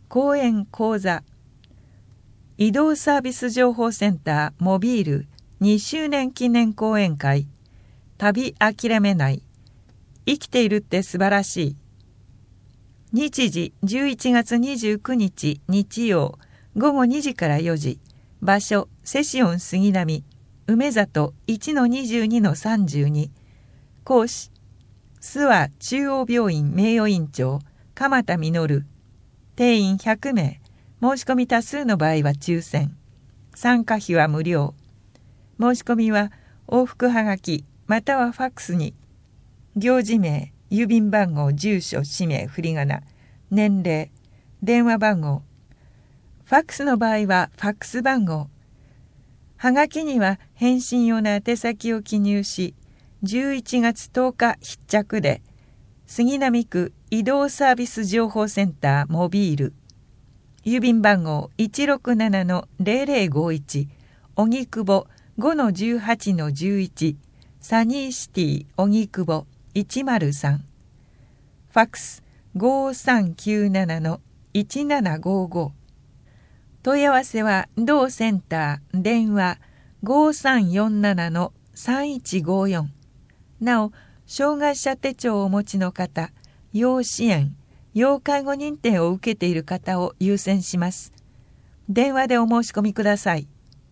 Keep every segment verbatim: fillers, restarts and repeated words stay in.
講演講座、移動サービス情報センターモビールにしゅうねん記念講演会、旅諦めない、生きているって素晴らしい。日時じゅういちがつにじゅうくにち日曜ごごにじからよじ、場所セシオン杉並梅里 いちのにじゅうにのさんじゅうに、講師諏訪中央病院名誉院長鎌田実、定員ひゃくめい、申し込み多数の場合は抽選、参加費は無料。申し込みは往復はがきまたはファックスに、行事名、郵便番号、住所、氏名、振り仮名、年齢、電話番号、ファックスの場合はファックス番号、はがきには返信用の宛先を記入し、じゅういちがつとおか必着で、杉並区移動サービス情報センターモビール、郵便番号 いちろくななのゼロゼロごいち、荻窪 ごのじゅうはちのじゅういち、サニーシティ荻窪いちまるさん、ファックスごさんきゅうななのいちななごご、問い合わせは同センター電話ごさんよんななのさんいちごよん。なお、障害者手帳をお持ちの方、要支援、要介護認定を受けている方を優先します。電話でお申し込みください。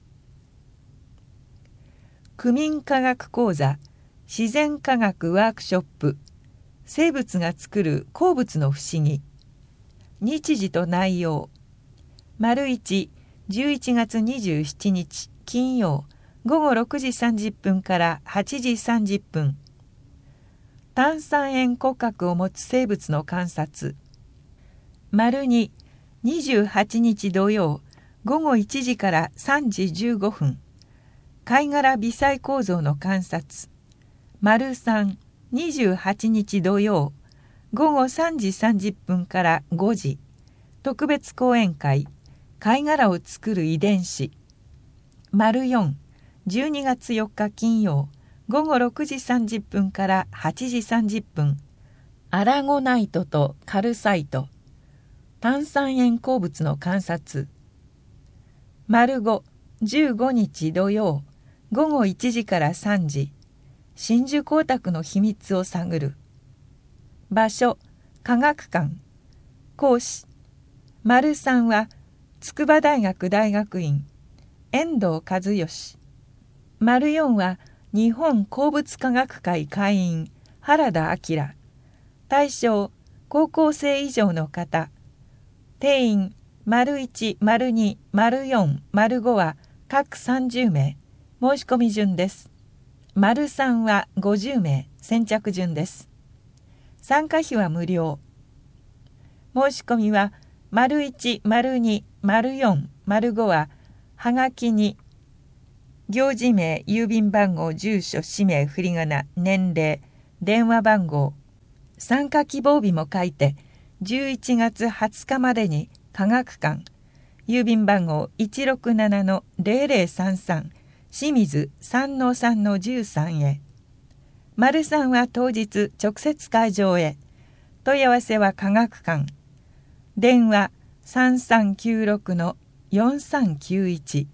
区民科学講座、自然科学ワークショップ、生物が作る鉱物の不思議。日時と内容。丸いち、じゅういちがつにじゅうしちにち金曜ごごろくじさんじゅっぷんからはちじさんじゅっぷん。炭酸塩骨格を持つ生物の観察。丸に、にじゅうはちにち土曜ごごいちじからさんじじゅうごふん。貝殻微細構造の観察。丸さん、にじゅうはちにち土曜ごごさんじさんじゅっぷんからごじ。特別講演会、貝殻を作る遺伝子。丸よん、じゅうにがつよっか金曜ごごろくじさんじゅっぷんからはちじさんじゅっぷん。アラゴナイトとカルサイト、炭酸塩鉱物の観察。丸ご、じゅうごにち土曜ごごいちじからさんじ。真珠光沢の秘密を探る。場所、科学館。講師、丸さんは筑波大学大学院遠藤和義。丸よんは日本鉱物科学会会員原田明。対象、高校生以上の方。定員、丸いち、丸に、丸よん、丸ごは各さんじゅうめい。申し込み順です。丸さんはごじゅうめい、先着順です。参加費は無料。申し込みは丸いち、丸に、丸よん、丸ごははがきに行事名、郵便番号、住所、氏名、振り仮名、年齢、電話番号、参加希望日も書いてじゅういちがつはつかまでに科学館、郵便番号 いちろくななのゼロゼロさんさん、清水 さんのさんのじゅうさん へ。丸さんは当日直接会場へ。問い合わせは科学館。電話さんさんきゅうろくのよんさんきゅういち。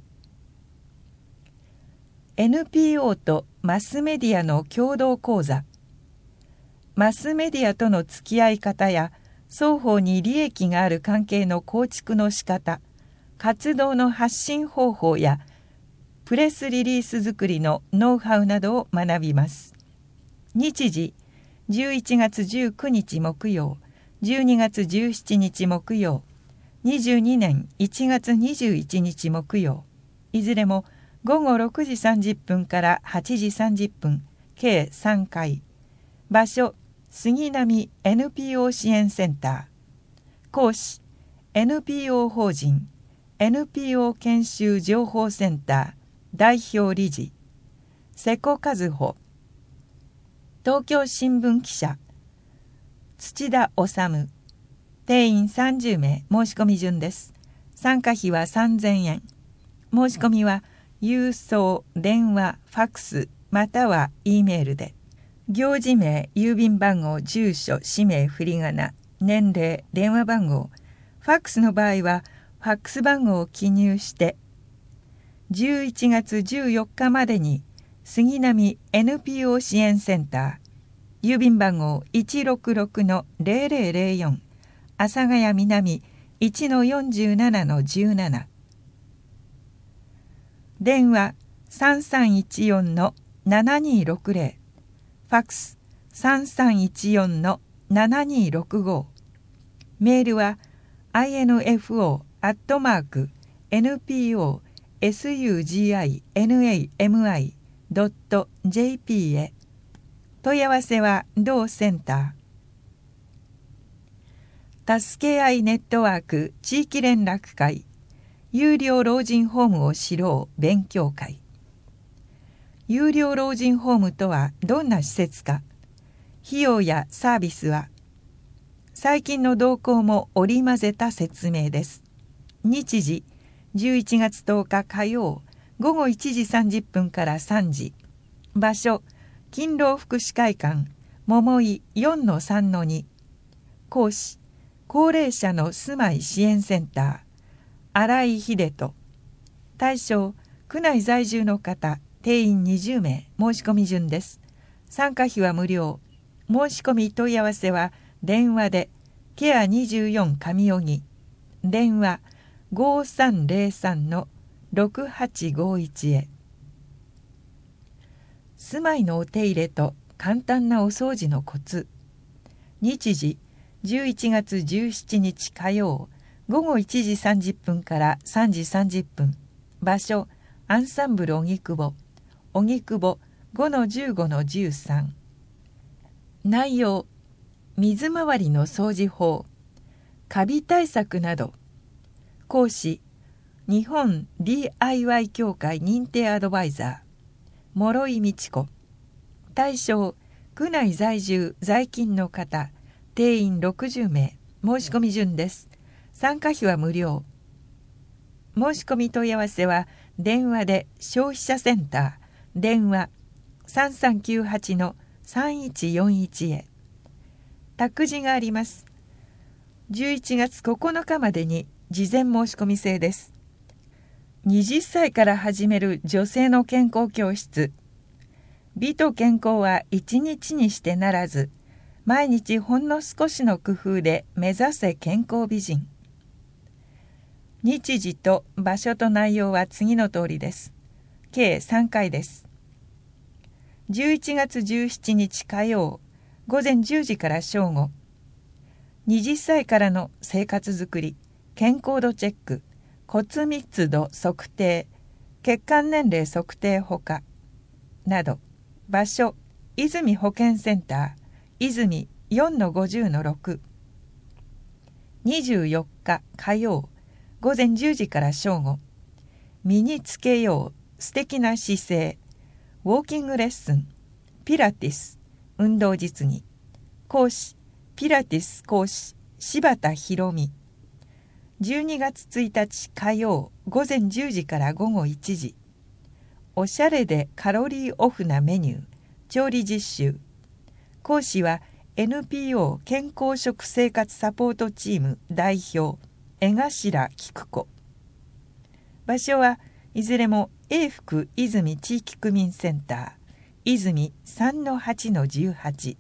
エヌピーオー とマスメディアの共同講座。マスメディアとの付き合い方や双方に利益がある関係の構築の仕方、活動の発信方法やプレスリリース作りのノウハウなどを学びます。日時、じゅういちがつじゅうくにち木曜、じゅうにがつじゅうしちにち木曜、にじゅうにねんいちがつにじゅういちにち木曜、いずれもごごろくじさんじゅっぷんからはちじさんじゅっぷん、計さんかい。場所、杉並 エヌピーオー 支援センター。講師、エヌピーオー 法人 エヌピーオー 研修情報センター代表理事、瀬古和穂。東京新聞記者、土田治。定員さんじゅうめい、申し込み順です。参加費はさんぜんえん。申し込みは郵送、電話、ファックスまたは E メールで。行事名、郵便番号、住所、氏名、振り仮名、年齢、電話番号、 ファックスの場合はファックス番号を記入してじゅういちがつじゅうよっかまでに杉並 エヌピーオー 支援センター郵便番号 いちろくろくのゼロゼロゼロよん 阿佐ヶ谷南 いちのよんじゅうななのじゅうなな電話 さんさんいちよんのななにろくゼロ ファックス さんさんいちよんのななにろくご メールは アイエヌエフオー アットマーク エヌピーオー エスユージーアイエヌエーエムアイ ドット ジェーピー へ問い合わせは同センター助け合いネットワーク地域連絡会有料老人ホームを知ろう勉強会有料老人ホームとはどんな施設か費用やサービスは最近の動向も織り交ぜた説明です。日時じゅういちがつとおか火曜ごごいちじさんじゅっぷんからさんじ場所勤労福祉会館桃井 よんのさんのに講師高齢者の住まい支援センター新井秀人対象区内在住の方定員にじゅうめい申し込み順です。参加費は無料申し込み問い合わせは電話でケアにじゅうよん上荻電話 ごさんゼロさんのろくはちごいち へ住まいのお手入れと簡単なお掃除のコツ日時じゅういちがつじゅうしちにち火曜ごごいちじさんじゅっぷんからさんじさんじゅっぷん場所アンサンブル荻窪荻窪 ごのじゅうごのじゅうさん内容水回りの掃除法カビ対策など講師日本 ディーアイワイ 協会認定アドバイザー諸井美智子対象区内在住在勤の方定員ろくじゅうめい申し込み順です。参加費は無料申し込み問い合わせは電話で消費者センター電話 さんさんきゅうはちのさんいちよんいち へ託児があります。じゅういちがつここのかまでに事前申し込み制です。はたちから始める女性の健康教室美と健康はいちにちにしてならず毎日ほんの少しの工夫で目指せ健康美人日時と場所と内容は次の通りです。計さんかいです。じゅういちがつじゅうしちにち火曜ごぜんじゅうじから正午はたちからの生活づくり健康度チェック骨密度測定血管年齢測定ほかなど場所泉保健センター泉 よんのごじゅうのろく にじゅうよっか火曜ごぜんじゅうじから正午身につけよう素敵な姿勢ウォーキングレッスンピラティス運動実技講師ピラティス講師柴田博美じゅうにがつついたち火曜ごぜんじゅうじからごごいちじおしゃれでカロリーオフなメニュー調理実習講師は エヌピーオー 健康食生活サポートチーム代表江頭菊子場所はいずれも永福泉地域区民センター泉 さんのはちのじゅうはち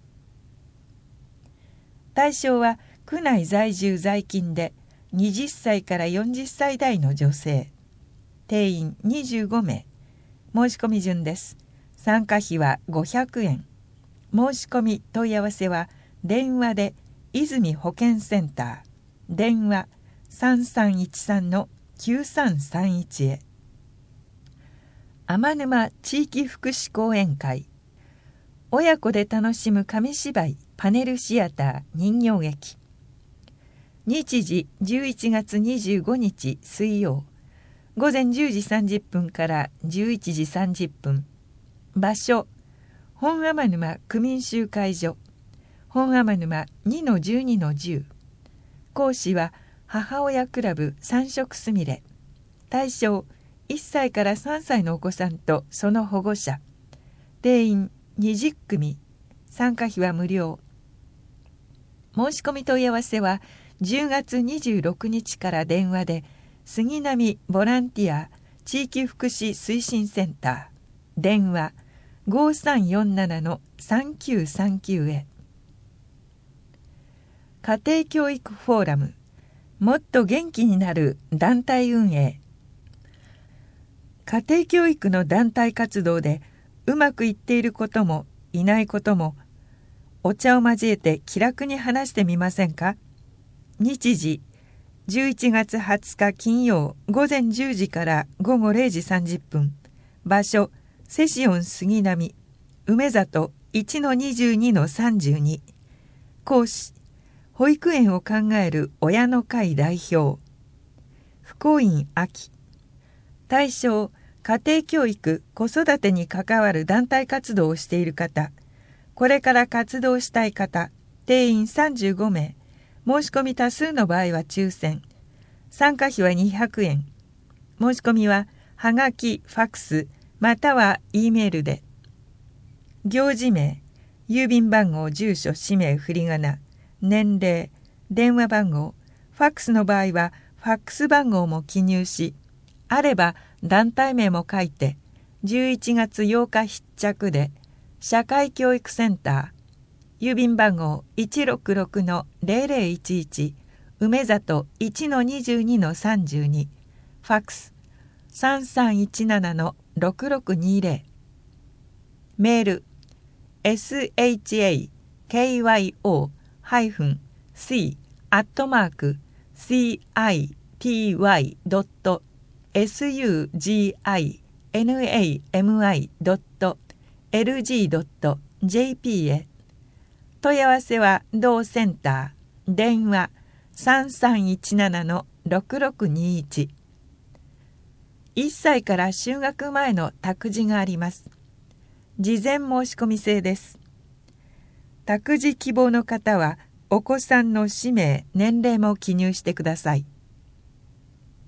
対象は区内在住在勤ではたちからよんじゅっさい代の女性定員にじゅうごめい申し込み順です。参加費はごひゃくえん申し込み問い合わせは電話で泉保健センター電話 さんさんいちさんのきゅうさんさんいち へ天沼地域福祉講演会親子で楽しむ紙芝居パネルシアター人形劇日時じゅういちがつにじゅうごにち水曜ごぜんじゅうじさんじゅっぷんからじゅういちじさんじゅっぷん場所本天沼区民集会所本天沼 にのじゅうにのじゅう講師は母親クラブ三色すみれ対象いっさいからさんさいのお子さんとその保護者定員にじゅっくみ参加費は無料申し込み問い合わせはじゅうがつにじゅうろくにちから電話で杉並ボランティア地域福祉推進センター電話 ごさんよんなな さんきゅうさんきゅう へ。家庭教育フォーラムもっと元気になる団体運営。家庭教育の団体活動でうまくいっていることもいないこともお茶を交えて気楽に話してみませんか。日時じゅういちがつはつか金曜午前じゅうじから午後れいじさんじゅっぷん。場所セシオン杉並梅里 いちのにじゅうにのさんじゅうに。講師保育園を考える親の会代表福光院秋。対象家庭教育子育てに関わる団体活動をしている方、これから活動したい方、定員さんじゅうごめい。申し込み多数の場合は抽選。参加費はにひゃくえん。申し込みははがき、ファックスまたは E メールで。行事名、郵便番号、住所、氏名、振り仮名、年齢、電話番号、ファックスの場合はファックス番号も記入し、あれば団体名も書いて、じゅういちがつようか必着で社会教育センター、郵便番号 いちろくろくのぜろぜろいちいち、梅里 いちのにじゅうにのさんじゅうに、ファックスさんさんいちななのろくろくにぜろ。メール エスエイチエーケーワイオー ハイフン シー アットマーク シーアイティーワイ ドット エスユージーアイエヌエーエムアイ ドット エルジー ドット ジェーピー へ。問い合わせは同センター電話さんさんいちななのろくろくにいち。いっさいから就学前の託児があります。事前申し込み制です。託児希望の方はお子さんの氏名、年齢も記入してください。